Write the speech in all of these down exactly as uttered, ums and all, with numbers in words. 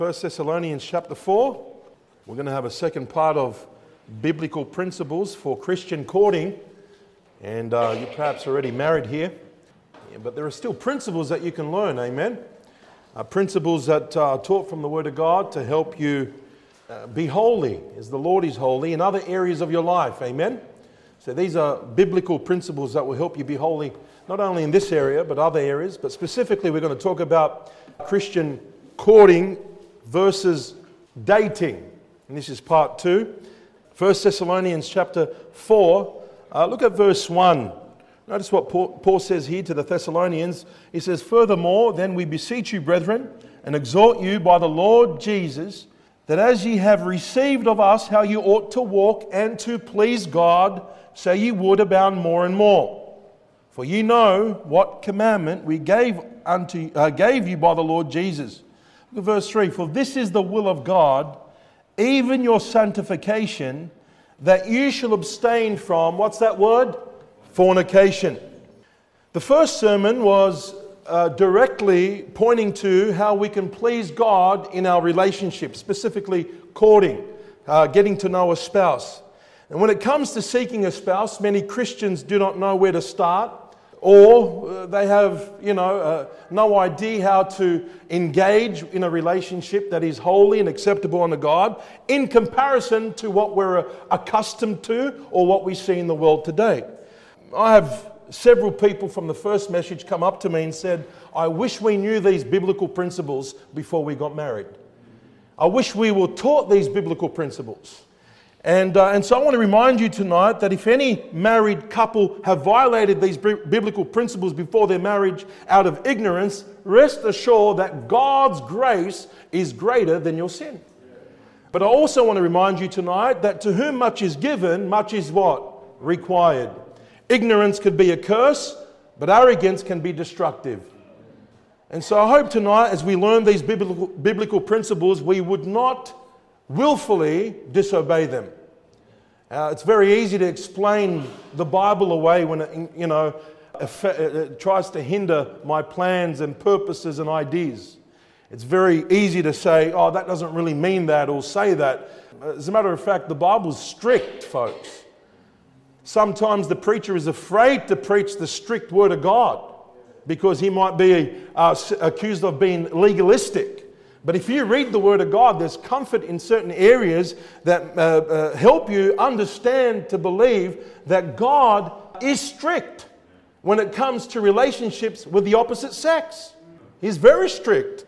First Thessalonians chapter four. We're going to have a second part of biblical principles for Christian courting. And uh, you're perhaps already married here. Yeah, but there are still principles that you can learn, amen? Uh, principles that uh, are taught from the Word of God to help you uh, be holy as the Lord is holy in other areas of your life, amen? So these are biblical principles that will help you be holy, not only in this area, but other areas. But specifically, we're going to talk about Christian courting versus dating. And this is part two. First Thessalonians chapter four. Uh, look at verse one. Notice what Paul, Paul says here to the Thessalonians. He says, "Furthermore, then we beseech you, brethren, and exhort you by the Lord Jesus, that as ye have received of us how you ought to walk and to please God, so ye would abound more and more. For ye know what commandment we gave unto uh, gave you by the Lord Jesus." Look at verse three. "For this is the will of God, even your sanctification, that you shall abstain from," what's that word? Fornication. The first sermon was uh, directly pointing to how we can please God in our relationships, specifically courting, uh, getting to know a spouse. And when it comes to seeking a spouse, many Christians do not know where to start, or uh, they have, you know, uh, no idea how to engage in a relationship that is holy and acceptable unto God in comparison to what we're uh, accustomed to or what we see in the world today. I have several people from the first message come up to me and said, "I wish we knew these biblical principles before we got married. I wish we were taught these biblical principles." And, uh, and so I want to remind you tonight that if any married couple have violated these b- biblical principles before their marriage out of ignorance, rest assured that God's grace is greater than your sin. But I also want to remind you tonight that to whom much is given, much is what? Required. Ignorance could be a curse, but arrogance can be destructive. And so I hope tonight, as we learn these biblical, biblical principles, we would not willfully disobey them. Uh, it's very easy to explain the Bible away when it, you know, it tries to hinder my plans and purposes and ideas. It's very easy to say, "Oh, that doesn't really mean that," or say that. As a matter of fact, the Bible's strict, folks. Sometimes the preacher is afraid to preach the strict Word of God because he might be uh, accused of being legalistic. But if you read the Word of God, there's comfort in certain areas that uh, uh, help you understand to believe that God is strict when it comes to relationships with the opposite sex. He's very strict.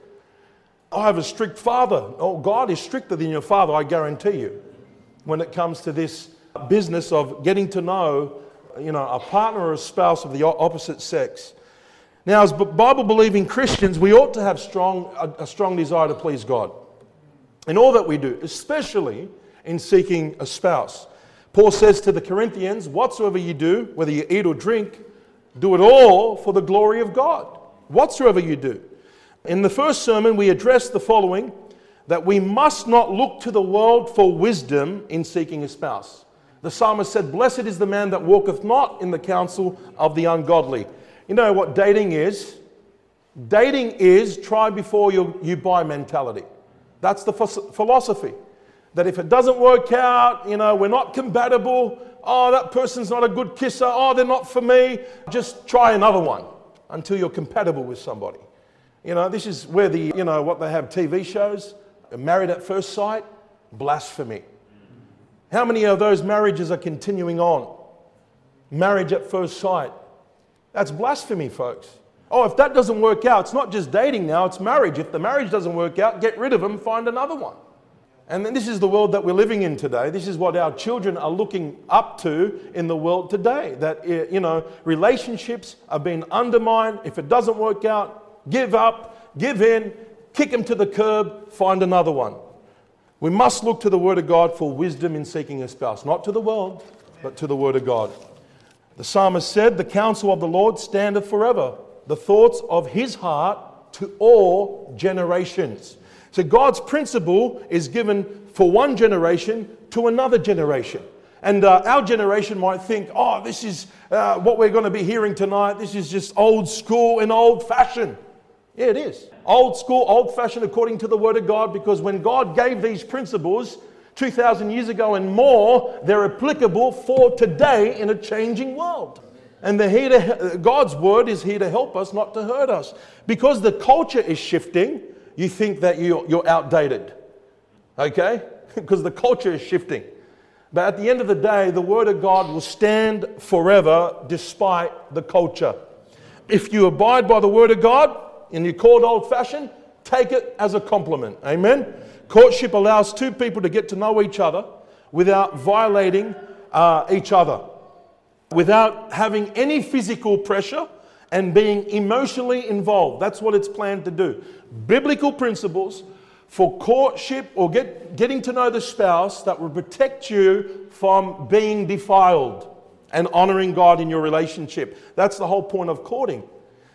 I have a strict father. Oh, God is stricter than your father, I guarantee you, when it comes to this business of getting to know, you know, a partner or a spouse of the opposite sex. Now, as Bible-believing Christians, we ought to have strong, a, a strong desire to please God in all that we do, especially in seeking a spouse. Paul says to the Corinthians, "Whatsoever you do, whether you eat or drink, do it all for the glory of God." Whatsoever you do. In the first sermon, we addressed the following, that we must not look to the world for wisdom in seeking a spouse. The psalmist said, "Blessed is the man that walketh not in the counsel of the ungodly." You know what dating is? Dating is try before you, you buy mentality. That's the philosophy. That if it doesn't work out, you know, we're not compatible, oh, that person's not a good kisser, oh, they're not for me, just try another one until you're compatible with somebody. You know, this is where the, you know, what they have T V shows, Married at First Sight, blasphemy. How many of those marriages are continuing on? Marriage at first sight. That's blasphemy, folks. Oh, if that doesn't work out, it's not just dating now, it's marriage. If the marriage doesn't work out, get rid of them, find another one. And then this is the world that we're living in today. This is what our children are looking up to in the world today. That, you know, relationships are being undermined. If it doesn't work out, give up, give in, kick them to the curb, find another one. We must look to the Word of God for wisdom in seeking a spouse. Not to the world, but to the Word of God. The psalmist said, "The counsel of the Lord standeth forever, the thoughts of his heart to all generations." So God's principle is given for one generation to another generation. And uh, our generation might think, "Oh, this is uh, what we're going to be hearing tonight. This is just old school and old fashioned." Yeah, it is. Old school, old fashioned according to the Word of God, because when God gave these principles two thousand years ago and more, they're applicable for today in a changing world. And they're here to, God's Word is here to help us, not to hurt us. Because the culture is shifting, you think that you're, you're outdated. Okay? Because the culture is shifting. But at the end of the day, the Word of God will stand forever despite the culture. If you abide by the Word of God and you're called old-fashioned, take it as a compliment. Amen? Courtship allows two people to get to know each other without violating uh, each other, without having any physical pressure and being emotionally involved. That's what it's planned to do. Biblical principles for courtship or get, getting to know the spouse that will protect you from being defiled and honoring God in your relationship. That's the whole point of courting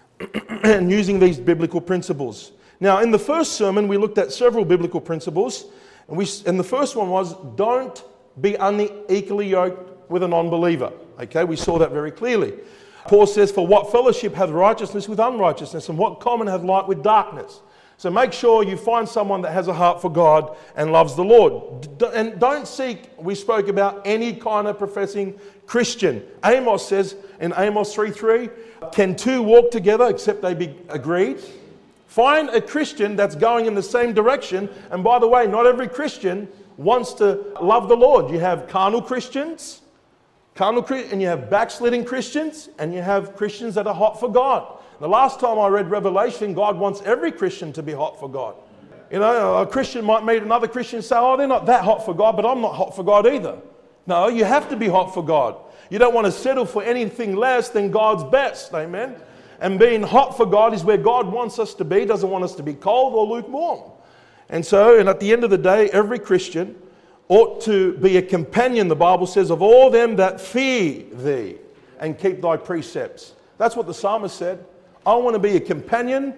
and using these biblical principles. Now, in the first sermon, we looked at several biblical principles. And, we, and the first one was, don't be unequally yoked with a non-believer. Okay, we saw that very clearly. Paul says, for what fellowship hath righteousness with unrighteousness, and what common hath light with darkness? So make sure you find someone that has a heart for God and loves the Lord. D- and don't seek, we spoke about, any kind of professing Christian. Amos says in Amos three three, can two walk together except they be agreed? Find a Christian that's going in the same direction. And by the way, not every Christian wants to love the Lord. You have carnal Christians, carnal, and you have backsliding Christians, and you have Christians that are hot for God. The last time I read Revelation, God wants every Christian to be hot for God. You know, a Christian might meet another Christian and say, oh, they're not that hot for God, but I'm not hot for God either. No, you have to be hot for God. You don't want to settle for anything less than God's best. Amen? And being hot for God is where God wants us to be. He doesn't want us to be cold or lukewarm. And so, and at the end of the day, every Christian ought to be a companion, the Bible says, of all them that fear thee and keep thy precepts. That's what the psalmist said. I want to be a companion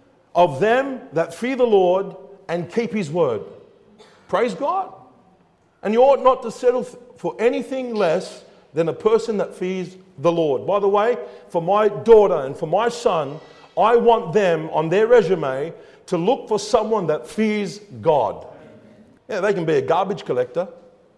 of them that fear the Lord and keep his word. Praise God. And you ought not to settle for anything less than a person that fears the Lord. By the way, for my daughter and for my son, I want them on their resume to look for someone that fears God. Yeah, they can be a garbage collector.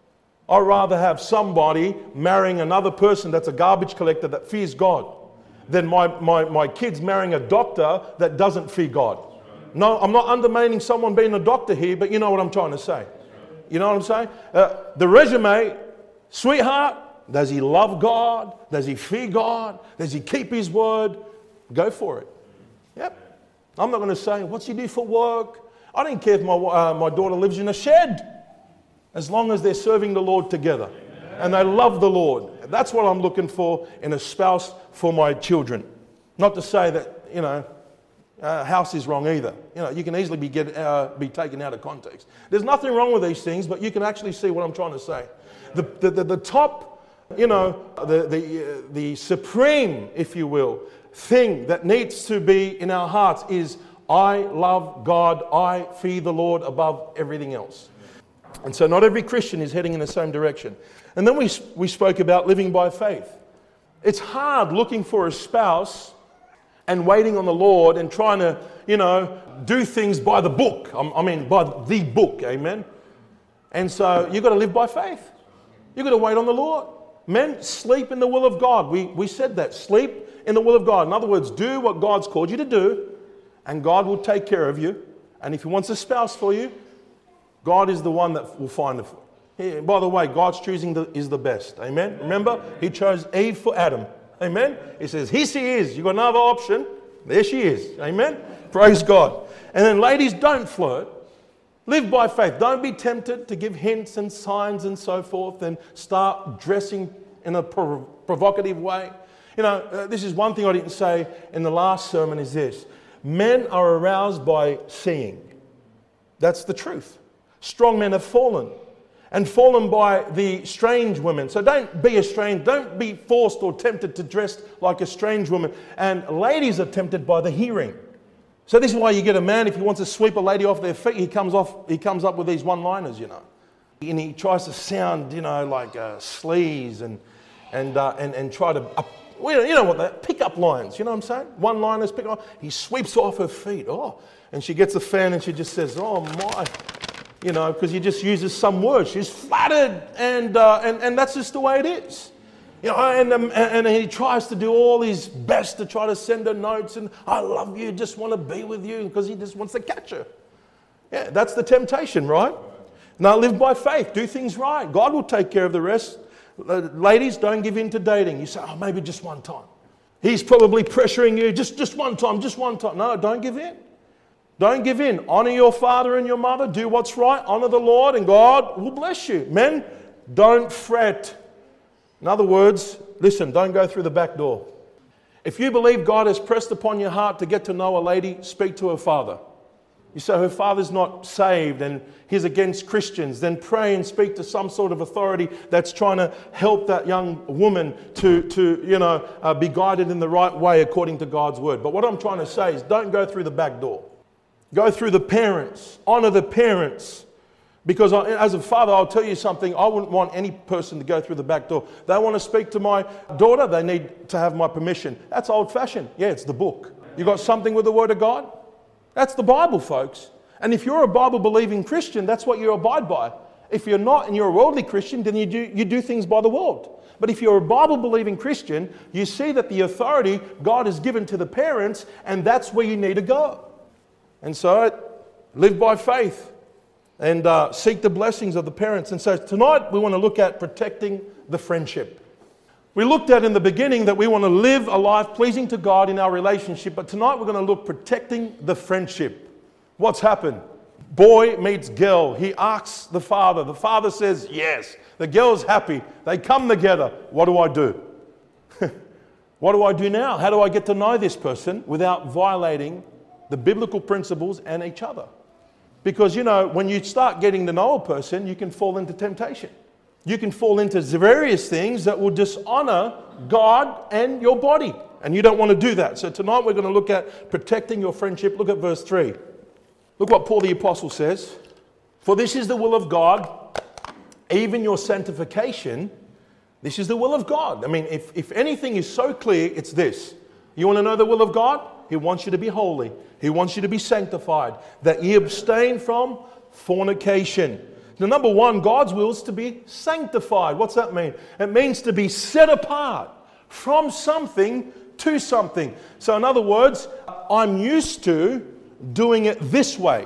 I'd rather have somebody marrying another person that's a garbage collector that fears God than my, my, my kids marrying a doctor that doesn't fear God. No, I'm not undermining someone being a doctor here, but you know what I'm trying to say. You know what I'm saying? Uh, the resume, sweetheart, does he love God? Does he fear God? Does he keep his word? Go for it. Yep. I'm not going to say, what's he do for work? I don't care if my, uh, my daughter lives in a shed, as long as they're serving the Lord together and they love the Lord. That's what I'm looking for in a spouse for my children. Not to say that, you know, uh, house is wrong either. You know, you can easily be, get, uh, be taken out of context. There's nothing wrong with these things, but you can actually see what I'm trying to say. The, the, the, the top, you know, the, the, uh, the supreme, if you will, thing that needs to be in our hearts is, I love God, I fear the Lord above everything else. And so not every Christian is heading in the same direction. And then we, we spoke about living by faith. It's hard looking for a spouse and waiting on the Lord and trying to, you know, do things by the book. I mean, by the book, amen? And so you've got to live by faith. You've got to wait on the Lord. Men, sleep in the will of God. We, we said that. Sleep in the will of God. In other words, do what God's called you to do, and God will take care of you. And if he wants a spouse for you, God is the one that will find it. He, by the way, God's choosing the, is the best. Amen? Remember, he chose Eve for Adam. Amen? He says, here she is. You've got another option. There she is. Amen? Praise God. And then ladies, don't flirt. Live by faith. Don't be tempted to give hints and signs and so forth and start dressing in a prov- provocative way. You know, uh, this is one thing I didn't say in the last sermon is this. Men are aroused by seeing. That's the truth. Strong men have fallen and fallen by the strange women. So don't be a strange, don't be forced or tempted to dress like a strange woman. And ladies are tempted by the hearing. So this is why you get a man, if he wants to sweep a lady off their feet, he comes off, he comes up with these one-liners, you know. And he tries to sound, you know, like uh, sleaze and and, uh, and and try to up, well, you know what, that pick-up lines, you know what I'm saying? One-liners, pick-up. He sweeps off her feet. Oh, and she gets a fan and she just says, oh my, you know, because he just uses some words. She's flattered, and uh, and and that's just the way it is. You know, and, um, and and he tries to do all his best to try to send her notes, and I love you, just want to be with you, because he just wants to catch her. Yeah, that's the temptation, right? Now live by faith, do things right. God will take care of the rest. Ladies, don't give in to dating. You say, oh, maybe just one time. He's probably pressuring you, just, just one time, just one time. No, don't give in. Don't give in. Honor your father and your mother. Do what's right. Honor the Lord, and God will bless you. Men, don't fret. In other words, listen, don't go through the back door. If you believe God has pressed upon your heart to get to know a lady, speak to her father. You say her father's not saved and he's against Christians, then pray and speak to some sort of authority that's trying to help that young woman to, to you know, uh, be guided in the right way according to God's word. But what I'm trying to say is don't go through the back door. Go through the parents. Honor the parents. Because I, as a father, I'll tell you something, I wouldn't want any person to go through the back door. They want to speak to my daughter, they need to have my permission. That's old-fashioned. Yeah, it's the book. You got something with the Word of God? That's the Bible, folks. And if you're a Bible-believing Christian, that's what you abide by. If you're not and you're a worldly Christian, then you do, you do things by the world. But if you're a Bible-believing Christian, you see that the authority God has given to the parents, and that's where you need to go. And so, live by faith and uh, seek the blessings of the parents. And so tonight we want to look at protecting the friendship. We looked at in the beginning that we want to live a life pleasing to God in our relationship, but tonight we're going to look protecting the friendship. What's happened? Boy meets girl. He asks the father. The father says yes. The girl's happy. They come together. What do I do? What do I do now? How do I get to know this person without violating the biblical principles and each other? Because, you know, when you start getting to know a person, you can fall into temptation. You can fall into various things that will dishonor God and your body. And you don't want to do that. So tonight we're going to look at protecting your friendship. Look at verse three. Look what Paul the Apostle says. For this is the will of God, even your sanctification. This is the will of God. I mean, if, if anything is so clear, it's this. You want to know the will of God? He wants you to be holy. He wants you to be sanctified. That ye abstain from fornication. Now, number one, God's will is to be sanctified. What's that mean? It means to be set apart from something to something. So in other words, I'm used to doing it this way,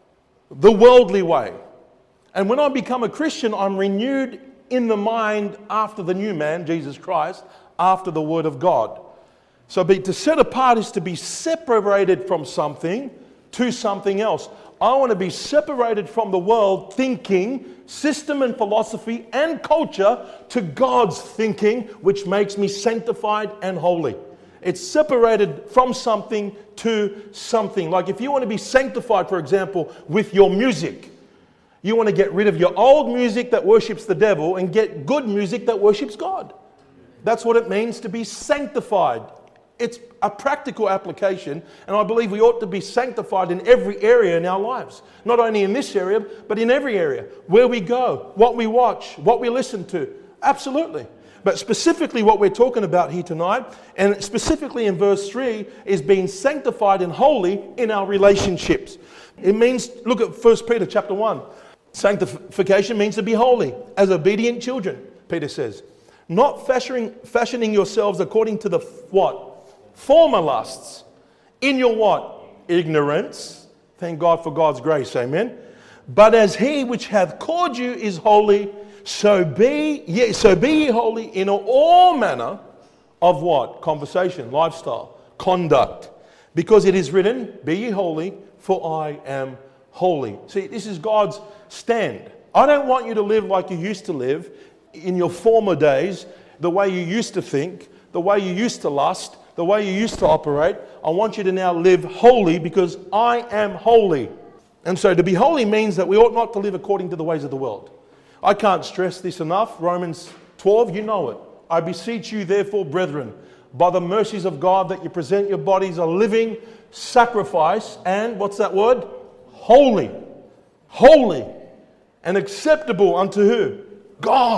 the worldly way. And when I become a Christian, I'm renewed in the mind after the new man, Jesus Christ, after the Word of God. So be, to set apart is to be separated from something to something else. I want to be separated from the world thinking, system and philosophy and culture to God's thinking, which makes me sanctified and holy. It's separated from something to something. Like if you want to be sanctified, for example, with your music, you want to get rid of your old music that worships the devil and get good music that worships God. That's what it means to be sanctified. It's a practical application, and I believe we ought to be sanctified in every area in our lives. Not only in this area, but in every area. Where we go, what we watch, what we listen to. Absolutely. But specifically what we're talking about here tonight, and specifically in verse three, is being sanctified and holy in our relationships. It means, look at First Peter chapter one. Sanctification means to be holy, as obedient children, Peter says. Not fashioning, fashioning yourselves according to the what? Former lusts. In your what? Ignorance. Thank God for God's grace, amen. But as he which hath called you is holy, so be ye, so be ye holy in all manner of what? Conversation, lifestyle, conduct. Because it is written, be ye holy, for I am holy. See, this is God's stand. I don't want you to live like you used to live in your former days, the way you used to think, the way you used to lust, the way you used to operate. I want you to now live holy because I am holy. And so to be holy means that we ought not to live according to the ways of the world. I can't stress this enough. Romans twelve, you know it. I beseech you therefore, brethren, by the mercies of God, that you present your bodies a living sacrifice and, what's that word? Holy. Holy. And acceptable unto who? God.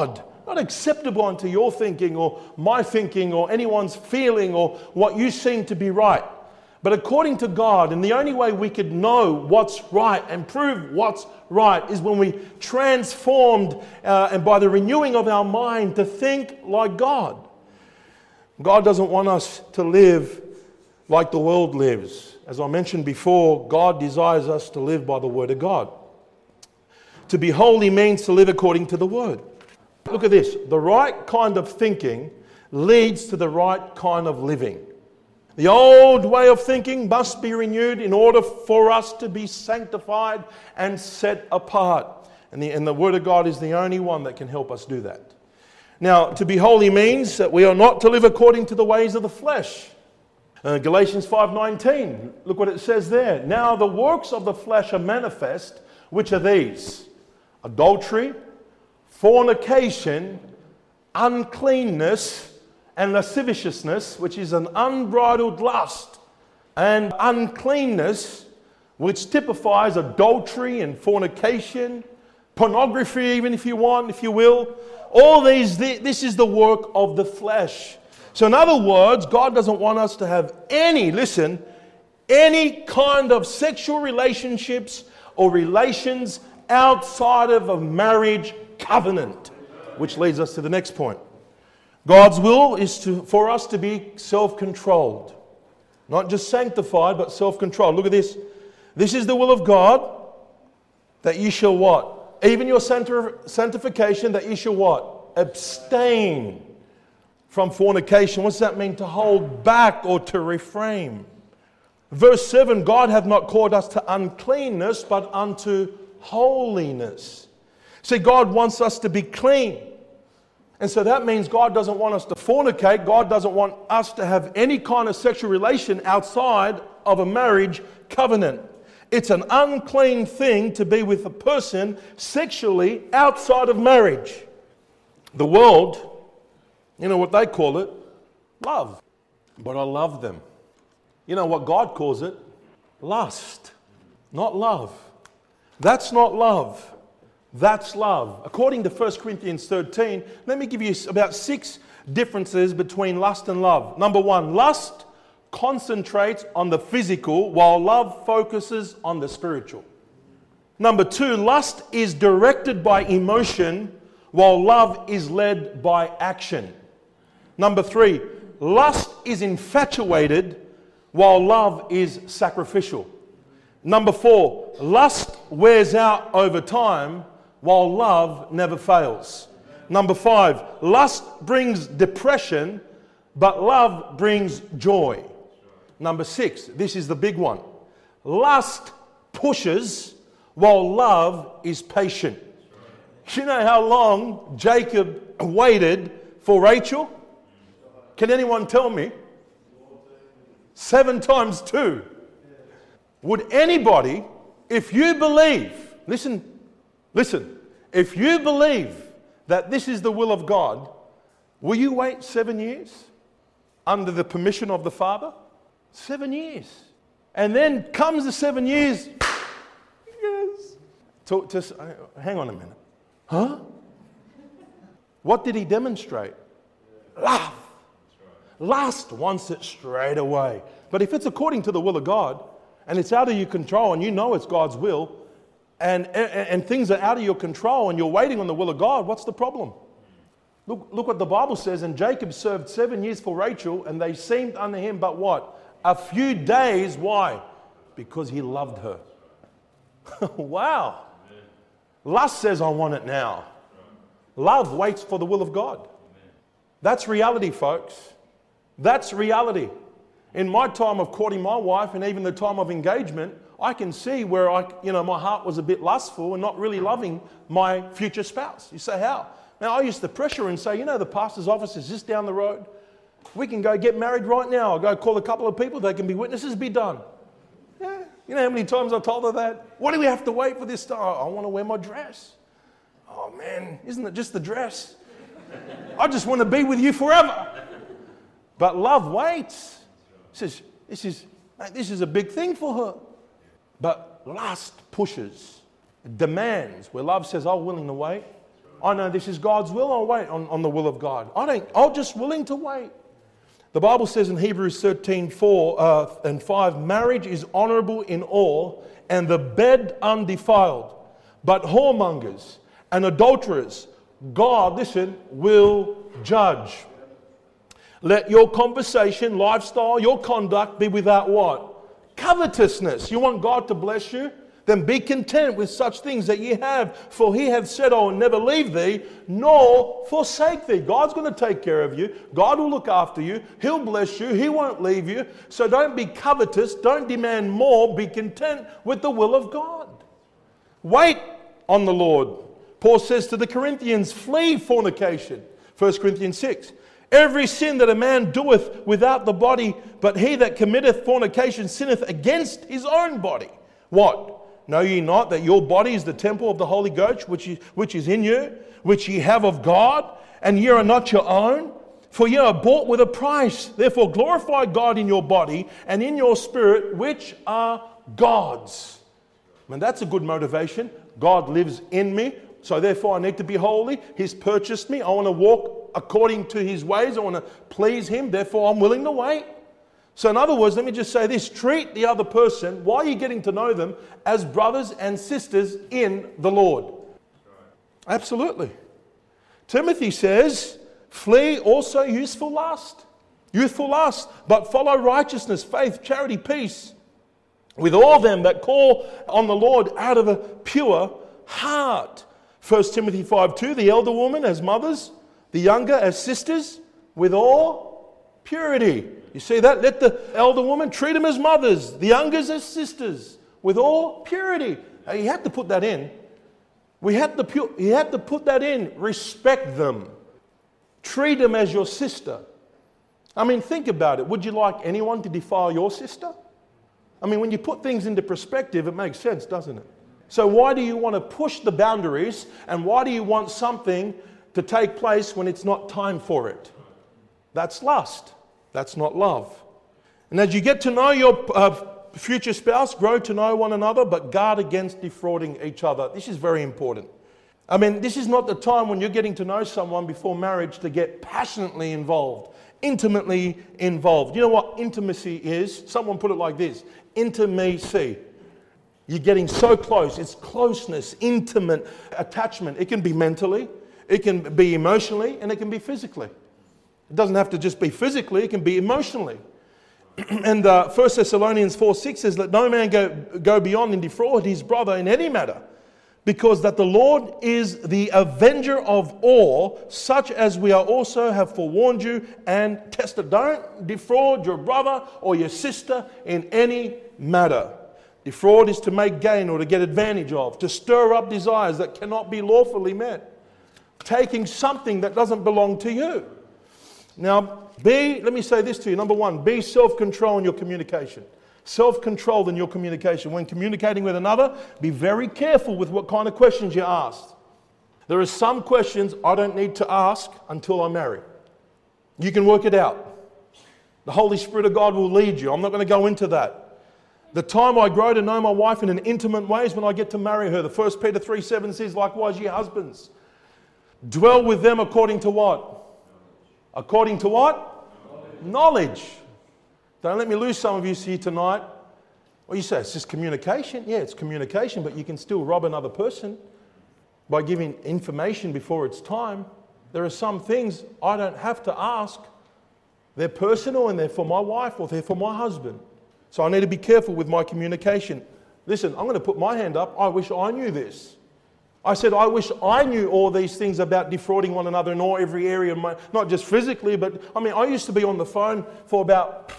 Not acceptable unto your thinking or my thinking or anyone's feeling or what you seem to be right. But according to God, and the only way we could know what's right and prove what's right is when we transformed uh, and by the renewing of our mind to think like God. God doesn't want us to live like the world lives. As I mentioned before, God desires us to live by the Word of God. To be holy means to live according to the Word. Look at this. The right kind of thinking leads to the right kind of living. The old way of thinking must be renewed in order for us to be sanctified and set apart. And the, and the Word of God is the only one that can help us do that. Now, to be holy means that we are not to live according to the ways of the flesh. Uh, Galatians five nineteen, look what it says there. Now the works of the flesh are manifest, which are these: adultery, fornication, uncleanness, and lasciviousness, which is an unbridled lust, and uncleanness, which typifies adultery and fornication, pornography even if you want, if you will. All these, this is the work of the flesh. So in other words, God doesn't want us to have any, listen, any kind of sexual relationships or relations outside of a marriage covenant, which leads us to the next point. God's will is to, for us to be self-controlled. Not just sanctified, but self-controlled. Look at this. This is the will of God, that you shall what? Even your sanctification, that you shall what? Abstain from fornication. What's that mean? To hold back or to refrain. Verse seven, God hath not called us to uncleanness, but unto holiness. See, God wants us to be clean. And so that means God doesn't want us to fornicate. God doesn't want us to have any kind of sexual relation outside of a marriage covenant. It's an unclean thing to be with a person sexually outside of marriage. The world, you know what they call it? Love. But I love them. You know what God calls it? Lust. Not love. That's not love. That's love. According to First Corinthians thirteen, let me give you about six differences between lust and love. Number one, lust concentrates on the physical while love focuses on the spiritual. Number two, lust is directed by emotion while love is led by action. Number three, lust is infatuated while love is sacrificial. Number four, lust wears out over time while love never fails. Number five, lust brings depression, but love brings joy. Number six, this is the big one. Lust pushes while love is patient. You know how long Jacob waited for Rachel? Can anyone tell me? Seven times two. Would anybody, if you believe, listen, listen, if you believe that this is the will of God, will you wait seven years under the permission of the Father? Seven years. And then comes the seven years. Yes. To, to, hang on a minute. Huh? What did he demonstrate? Love. Lust wants it straight away. But if it's according to the will of God, and it's out of your control, and you know it's God's will, and, and, and things are out of your control, and you're waiting on the will of God, what's the problem? Look, look what the Bible says. And Jacob served seven years for Rachel, and they seemed unto him but what? A few days. Why? Because he loved her. Wow. Lust says, I want it now. Love waits for the will of God. That's reality, folks. That's reality. In my time of courting my wife, and even the time of engagement, I can see where I, you know, my heart was a bit lustful and not really loving my future spouse. You say, how? Now, I used to pressure and say, you know, the pastor's office is just down the road. We can go get married right now. I'll go call a couple of people. They can be witnesses. Be done. Yeah. You know how many times I told her that? Why do we have to wait for this time? I want to wear my dress. Oh, man, isn't it just the dress? I just want to be with you forever. But love waits. Says, this is, this is a big thing for her. But lust pushes, demands, where love says, I'm willing to wait. I know this is God's will. I'll wait on, on the will of God. I don't, I'm just willing to wait. The Bible says in Hebrews thirteen, four uh, and five, marriage is honorable in all, and the bed undefiled. But whoremongers and adulterers, God, listen, will judge. Let your conversation, lifestyle, your conduct be without what? Covetousness. You want God to bless you? Then be content with such things that ye have. For he hath said, I will never leave thee, nor forsake thee. God's going to take care of you. God will look after you. He'll bless you. He won't leave you. So don't be covetous. Don't demand more. Be content with the will of God. Wait on the Lord. Paul says to the Corinthians, flee fornication. First Corinthians six. Every sin that a man doeth without the body, but he that committeth fornication sinneth against his own body. What? Know ye not that your body is the temple of the Holy Ghost, which is, which is in you, which ye have of God, and ye are not your own? For ye are bought with a price. Therefore glorify God in your body and in your spirit, which are God's. I mean, that's a good motivation. God lives in me, so therefore I need to be holy. He's purchased me. I want to walk according to His ways. I want to please Him. Therefore I'm willing to wait. So in other words, let me just say this. Treat the other person, while you're getting to know them, as brothers and sisters in the Lord. Absolutely. Timothy says, flee also youthful lust. Youthful lust, but follow righteousness, faith, charity, peace, with all them that call on the Lord out of a pure heart. First Timothy five two, the elder woman as mothers, the younger as sisters, with all purity. You see that? Let the elder woman treat them as mothers, the youngers as sisters, with all purity. Now, you have to put that in. We have to pu- you have to put that in. Respect them. Treat them as your sister. I mean, think about it. Would you like anyone to defile your sister? I mean, when you put things into perspective, it makes sense, doesn't it? So why do you want to push the boundaries, and why do you want something to take place when it's not time for it? That's lust. That's not love. And as you get to know your uh, future spouse, grow to know one another, but guard against defrauding each other. This is very important. I mean, this is not the time when you're getting to know someone before marriage to get passionately involved, intimately involved. You know what intimacy is? Someone put it like this. Intimacy. You're getting so close. It's closeness, intimate attachment. It can be mentally, it can be emotionally, and it can be physically. It doesn't have to just be physically, it can be emotionally. And uh, First Thessalonians four six says, let no man go, go beyond and defraud his brother in any matter, because that the Lord is the avenger of all, such as we are also have forewarned you and tested. Don't defraud your brother or your sister in any matter. Defraud is to make gain or to get advantage of, to stir up desires that cannot be lawfully met, taking something that doesn't belong to you. Now, be, let me say this to you. Number one, be self-control in your communication. Self-controlled in your communication. When communicating with another, be very careful with what kind of questions you ask. There are some questions I don't need to ask until I'm married. You can work it out. The Holy Spirit of God will lead you. I'm not going to go into that. The time I grow to know my wife in an intimate way is when I get to marry her. The First Peter three seven says, likewise, ye husbands, dwell with them according to what? According to what? Knowledge. Knowledge. Don't let me lose some of you here tonight. Well, you say, it's just communication. Yeah, it's communication, but you can still rob another person by giving information before it's time. There are some things I don't have to ask. They're personal and they're for my wife or they're for my husband. So I need to be careful with my communication. Listen, I'm going to put my hand up. I wish I knew this. I said, I wish I knew all these things about defrauding one another in all every area, of my, not just physically, but I mean, I used to be on the phone for about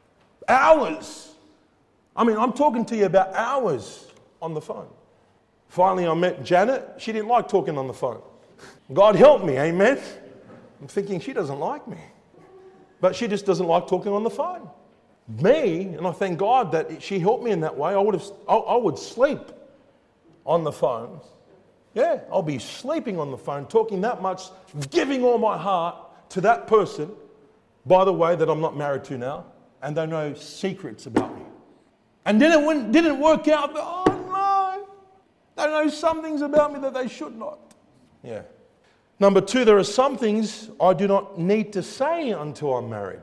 hours. I mean, I'm talking to you about hours on the phone. Finally, I met Janet. She didn't like talking on the phone. God help me, amen? I'm thinking she doesn't like me. But she just doesn't like talking on the phone. Me, and I thank God that she helped me in that way, I would have, I, I would sleep on the phone. Yeah, I'll be sleeping on the phone, talking that much, giving all my heart to that person, by the way, that I'm not married to now, and they know secrets about me. And then it went, didn't work out, but oh no, they know some things about me that they should not. Yeah, Number two, there are some things I do not need to say until I'm married.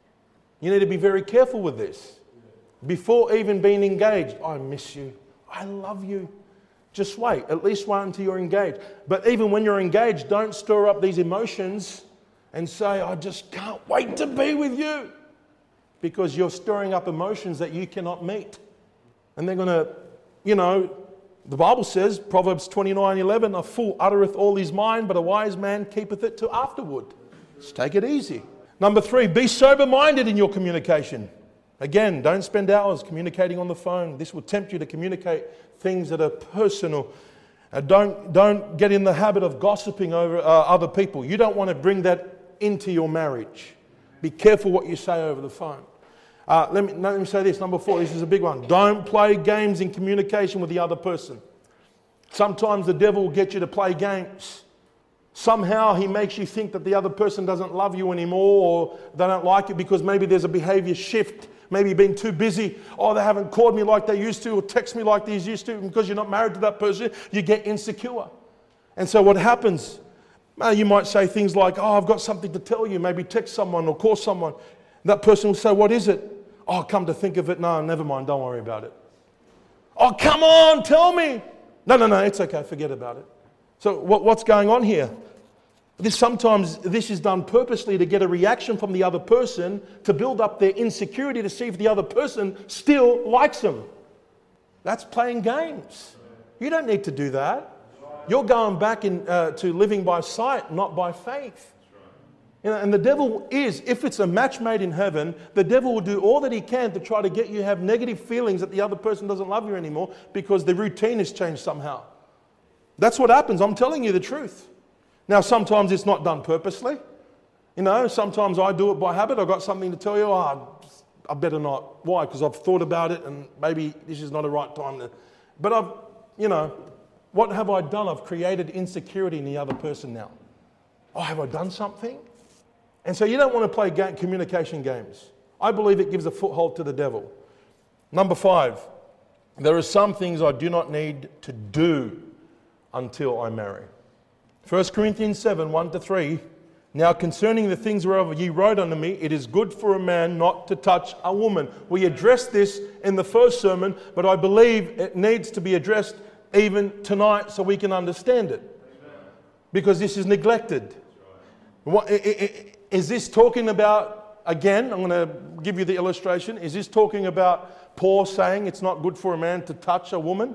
You need to be very careful with this. Before even being engaged, I miss you. I love you. Just wait. At least wait until you're engaged. But even when you're engaged, don't stir up these emotions and say, I just can't wait to be with you. Because you're stirring up emotions that you cannot meet. And they're going to, you know, the Bible says, Proverbs twenty-nine eleven, a fool uttereth all his mind, but a wise man keepeth it to afterward. Just take it easy. Number three, be sober-minded in your communication. Again, don't spend hours communicating on the phone. This will tempt you to communicate things that are personal. Uh, don't, don't get in the habit of gossiping over uh, other people. You don't want to bring that into your marriage. Be careful what you say over the phone. Uh, let me, let me say this, number four, this is a big one. Don't play games in communication with the other person. Sometimes the devil will get you to play games. Somehow he makes you think that the other person doesn't love you anymore, or they don't like you because maybe there's a behavior shift. Maybe you've been too busy. Oh, they haven't called me like they used to, or text me like they used to. Because you're not married to that person, you get insecure. And so what happens? Well, you might say things like, oh, I've got something to tell you. Maybe text someone or call someone. That person will say, what is it? Oh, come to think of it, no, never mind, don't worry about it. Oh, come on, tell me. No, no, no, it's okay, forget about it. So what, what's going on here? This, sometimes this is done purposely to get a reaction from the other person, to build up their insecurity, to see if the other person still likes them. That's playing games. You don't need to do that. You're going back in, uh, to living by sight, not by faith. You know, and the devil is, if it's a match made in heaven, the devil will do all that he can to try to get you to have negative feelings that the other person doesn't love you anymore because the routine has changed somehow. That's what happens. I'm telling you the truth. Now, sometimes it's not done purposely. You know, sometimes I do it by habit. I've got something to tell you. Oh, I better not. Why? Because I've thought about it and maybe this is not the right time to. But I've, you know, what have I done? I've created insecurity in the other person now. Oh, have I done something? And so you don't want to play game, communication games. I believe it gives a foothold to the devil. Number five, there are some things I do not need to do until I marry. First Corinthians seven, one to three. Now concerning the things whereof ye wrote unto me, it is good for a man not to touch a woman. We addressed this in the first sermon, but I believe it needs to be addressed even tonight so we can understand it. Because this is neglected. What, is this talking about, again, I'm going to give you the illustration. Is this talking about Paul saying it's not good for a man to touch a woman?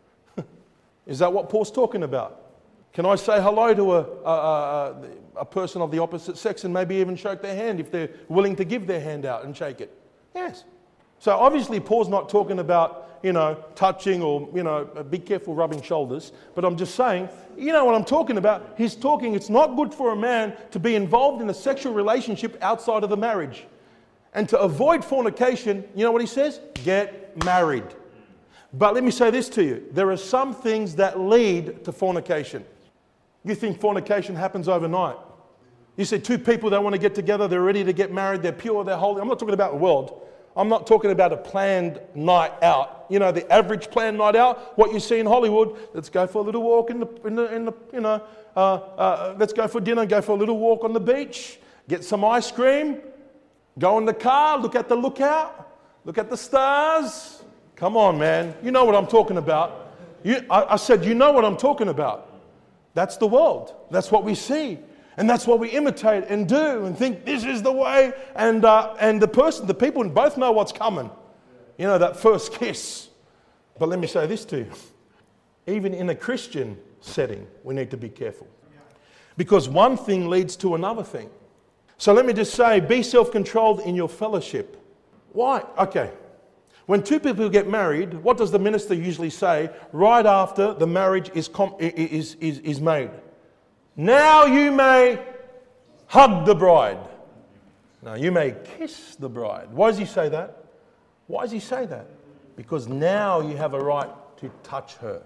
Is that what Paul's talking about? Can I say hello to a, a, a, a person of the opposite sex and maybe even shake their hand if they're willing to give their hand out and shake it? Yes. So obviously Paul's not talking about, you know, touching or, you know, be careful rubbing shoulders. But I'm just saying, you know what I'm talking about. He's talking, it's not good for a man to be involved in a sexual relationship outside of the marriage. And to avoid fornication, you know what he says? Get married. But let me say this to you. There are some things that lead to fornication. You think fornication happens overnight. You see two people that want to get together, they're ready to get married, they're pure, they're holy. I'm not talking about the world. I'm not talking about a planned night out. You know, the average planned night out, what you see in Hollywood. Let's go for a little walk in the, in the, in the you know, uh, uh, let's go for dinner, go for a little walk on the beach, get some ice cream, go in the car, look at the lookout, look at the stars. Come on, man. You know what I'm talking about. You, I, I said, you know what I'm talking about. That's the world. That's what we see. And that's what we imitate and do and think this is the way. And uh, and the person, the people both know what's coming. You know, that first kiss. But let me say this to you. Even in a Christian setting, we need to be careful. Because one thing leads to another thing. So let me just say, be self-controlled in your fellowship. Why? Okay. When two people get married, what does the minister usually say right after the marriage is, com- is, is, is made? Now you may hug the bride. Now you may kiss the bride. Why does he say that? Why does he say that? Because now you have a right to touch her.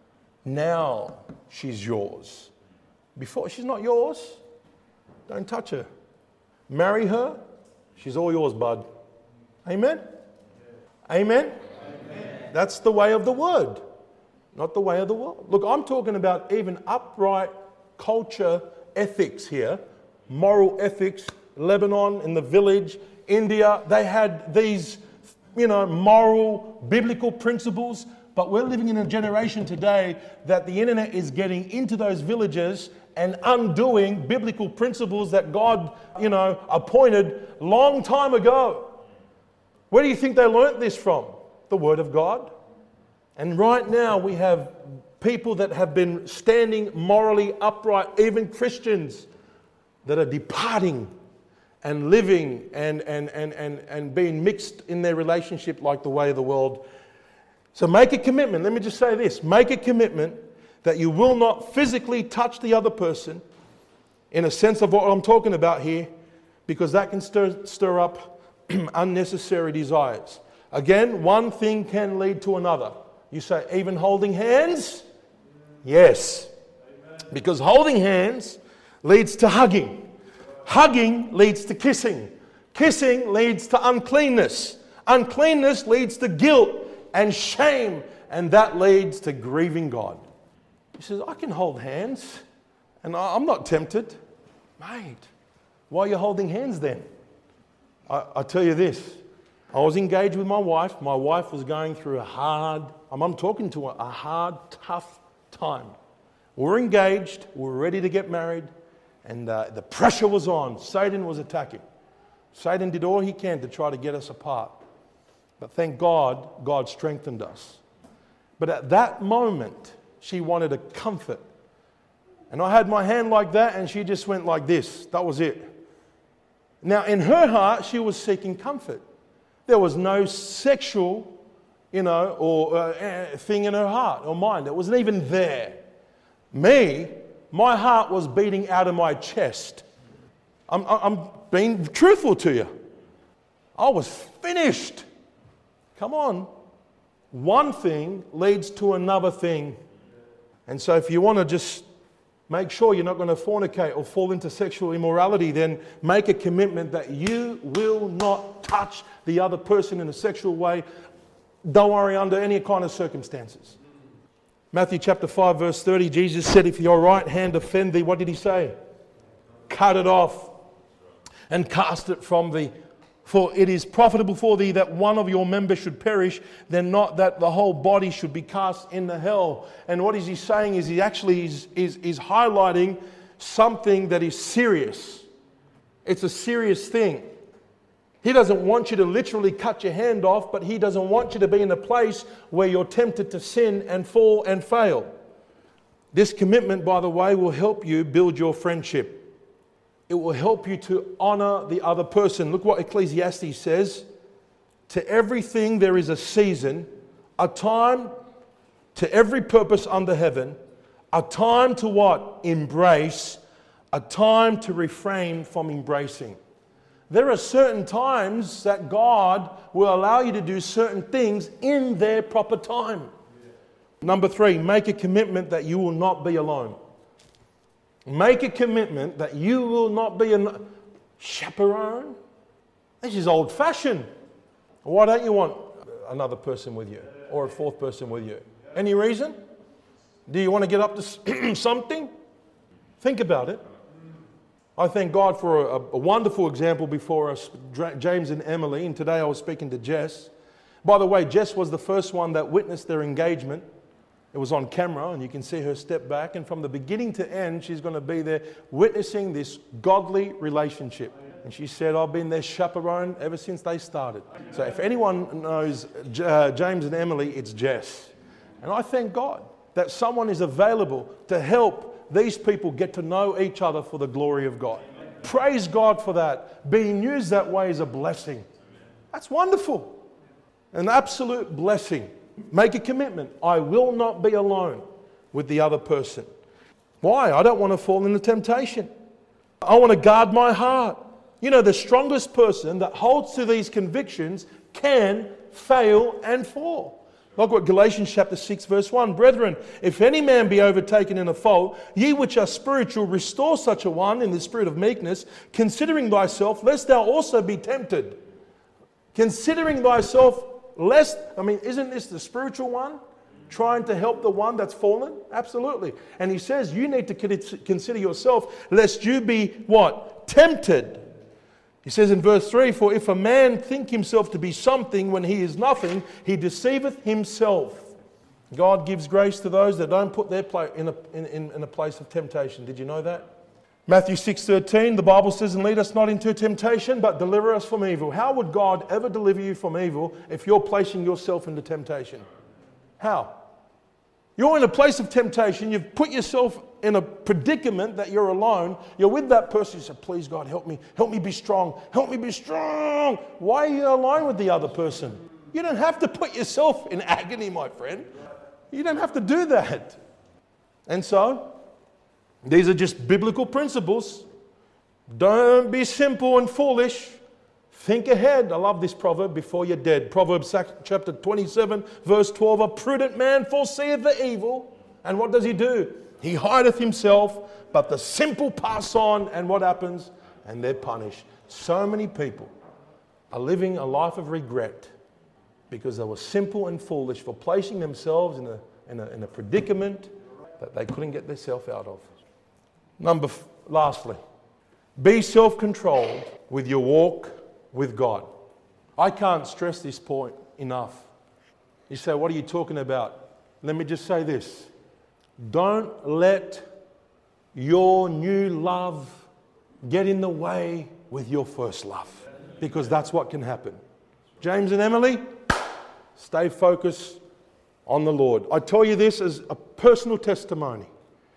Now she's yours. Before, she's not yours. Don't touch her. Marry her. She's all yours, bud. Amen? Amen? Amen? That's the way of the word, not the way of the world. Look, I'm talking about even upright culture ethics here, moral ethics. Lebanon, in the village, India, they had these, you know, moral, biblical principles. But we're living in a generation today that the internet is getting into those villages and undoing biblical principles that God, you know, appointed long time ago. Where do you think they learnt this from? The Word of God. And right now we have people that have been standing morally upright, even Christians, that are departing and living and, and, and, and, and being mixed in their relationship like the way of the world. So make a commitment. Let me just say this. Make a commitment that you will not physically touch the other person in a sense of what I'm talking about here, because that can stir, stir up unnecessary desires. Again, one thing can lead to another. You say, even holding hands? Yes. Because holding hands leads to hugging. Hugging leads to kissing. Kissing leads to uncleanness. Uncleanness leads to guilt and shame, and that leads to grieving God. He says, I can hold hands, and I'm not tempted. Mate, why are you holding hands then? I, I tell you this, I was engaged with my wife. My wife was going through a hard, I'm, I'm talking to her, a hard, tough time. We're engaged, we're ready to get married, and uh, the pressure was on. Satan was attacking. Satan did all he can to try to get us apart. But thank God, God strengthened us. But at that moment, she wanted a comfort. And I had my hand like that, and she just went like this. That was it. Now, in her heart, she was seeking comfort. There was no sexual, you know, or uh, thing in her heart or mind. It wasn't even there. Me, my heart was beating out of my chest. I'm, I'm being truthful to you. I was finished. Come on. One thing leads to another thing. And so if you want to just make sure you're not going to fornicate or fall into sexual immorality, then make a commitment that you will not touch the other person in a sexual way. Don't worry, under any kind of circumstances. Matthew chapter five verse thirty, Jesus said, if your right hand offend thee, what did he say? Cut it off and cast it from thee. For it is profitable for thee that one of your members should perish, than not that the whole body should be cast into hell. And what is he saying is he actually is, is, is highlighting something that is serious. It's a serious thing. He doesn't want you to literally cut your hand off, but he doesn't want you to be in a place where you're tempted to sin and fall and fail. This commitment, by the way, will help you build your friendship. It will help you to honor the other person. Look what Ecclesiastes says. To everything there is a season, a time to every purpose under heaven, a time to what? Embrace, a time to refrain from embracing. There are certain times that God will allow you to do certain things in their proper time. Number three, make a commitment that you will not be alone. Make a commitment that you will not be a chaperone. This is old-fashioned. Why don't you want another person with you or a fourth person with you? Any reason? Do you want to get up to something? Think about it. I thank God for a, a wonderful example before us, James and Emily, and today I was speaking to Jess. By the way, Jess was the first one that witnessed their engagement. It was on camera, and you can see her step back. And from the beginning to end, she's going to be there witnessing this godly relationship. And she said, I've been their chaperone ever since they started. So if anyone knows uh, James and Emily, it's Jess. And I thank God that someone is available to help these people get to know each other for the glory of God. Praise God for that. Being used that way is a blessing. That's wonderful. An absolute blessing. Make a commitment. I will not be alone with the other person. Why? I don't want to fall into temptation. I want to guard my heart. You know, the strongest person that holds to these convictions can fail and fall. Look what Galatians chapter six verse one. Brethren, if any man be overtaken in a fault, ye which are spiritual, restore such a one in the spirit of meekness, considering thyself, lest thou also be tempted. Considering thyself, lest, I mean, isn't this the spiritual one? trying to help the one that's fallen? Absolutely. And he says you need to consider yourself lest you be what? Tempted. He says in verse three, for if a man think himself to be something when he is nothing, he deceiveth himself. God gives grace to those that don't put their place in a, in, in a place of temptation. Did you know that? Matthew six thirteen, the Bible says, and lead us not into temptation, but deliver us from evil. How would God ever deliver you from evil if you're placing yourself into temptation? How? You're in a place of temptation. You've put yourself in a predicament that you're alone. You're with that person. You say, please God, help me. Help me be strong. Help me be strong. Why are you alone with the other person? You don't have to put yourself in agony, my friend. You don't have to do that. And so, these are just biblical principles. Don't be simple and foolish. Think ahead. I love this proverb, before you're dead. Proverbs chapter twenty-seven, verse twelve. A prudent man foreseeth the evil. And what does he do? He hideth himself, but the simple pass on. And what happens? And they're punished. So many people are living a life of regret because they were simple and foolish for placing themselves in a, in a, in a predicament that they couldn't get themselves out of. Number, f- lastly, be self-controlled with your walk with God. I can't stress this point enough. You say, what are you talking about? Let me just say this. Don't let your new love get in the way with your first love, because that's what can happen. James and Emily, stay focused on the Lord. I tell you this as a personal testimony.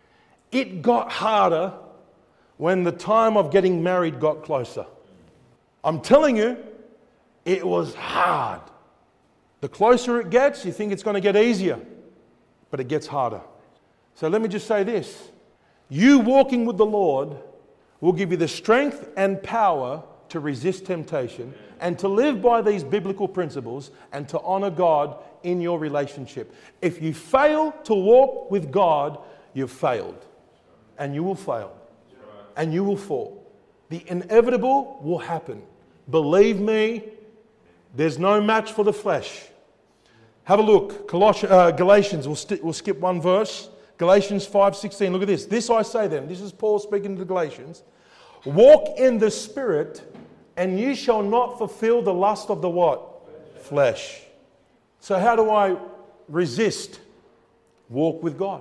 It got harder when the time of getting married got closer. I'm telling you, it was hard. The closer it gets, you think it's going to get easier, but it gets harder. So let me just say this. You walking with the Lord will give you the strength and power to resist temptation and to live by these biblical principles and to honor God in your relationship. If you fail to walk with God, you've failed. And you will fail. And you will fall. The inevitable will happen. Believe me, there's no match for the flesh. Have a look. Colossians, uh, Galatians, we'll, st- we'll skip one verse. Galatians five sixteen, look at this. This I say then, this is Paul speaking to the Galatians. Walk in the Spirit, and ye shall not fulfill the lust of the what? Flesh. So how do I resist? Walk with God.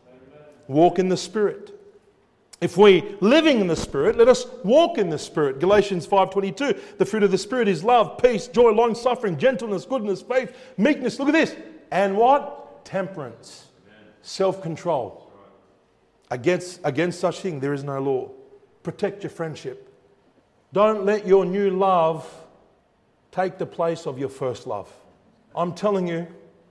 Walk in the Spirit. If we living in the Spirit, let us walk in the Spirit. Galatians five twenty-two, the fruit of the Spirit is love, peace, joy, long-suffering, gentleness, goodness, faith, meekness. Look at this. And what? Temperance. Self-control. Against, against such thing there is no law. Protect your friendship. Don't let your new love take the place of your first love. I'm telling you,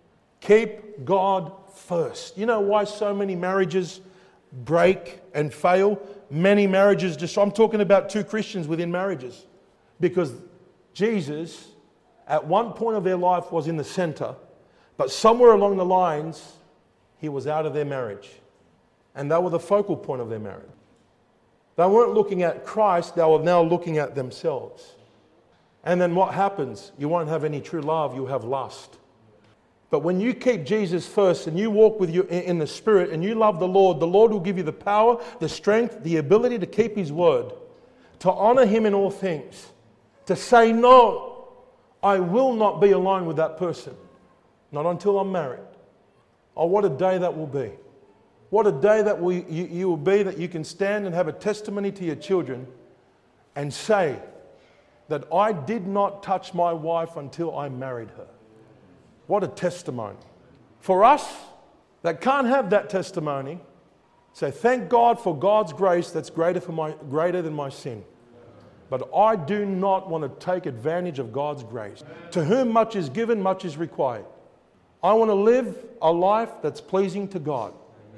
keep God first. You know why so many marriages break and fail? Many marriages just, I'm talking about two Christians within marriages. Because Jesus, at one point of their life, was in the center, but somewhere along the lines, he was out of their marriage. And they were the focal point of their marriage. They weren't looking at Christ, they were now looking at themselves. And then what happens? You won't have any true love, you'll have lust. But when you keep Jesus first and you walk with you in the Spirit and you love the Lord, the Lord will give you the power, the strength, the ability to keep His word, to honor Him in all things, to say, no, I will not be alone with that person. Not until I'm married. Oh, what a day that will be. What a day that we, you, you will be that you can stand and have a testimony to your children and say that I did not touch my wife until I married her. What a testimony. For us that can't have that testimony, say, thank God for God's grace that's greater, for my, greater than my sin. But I do not want to take advantage of God's grace. To whom much is given, much is required. I want to live a life that's pleasing to God.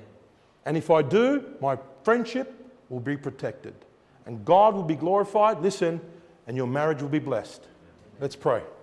And if I do, my friendship will be protected. And God will be glorified, listen, and your marriage will be blessed. Let's pray.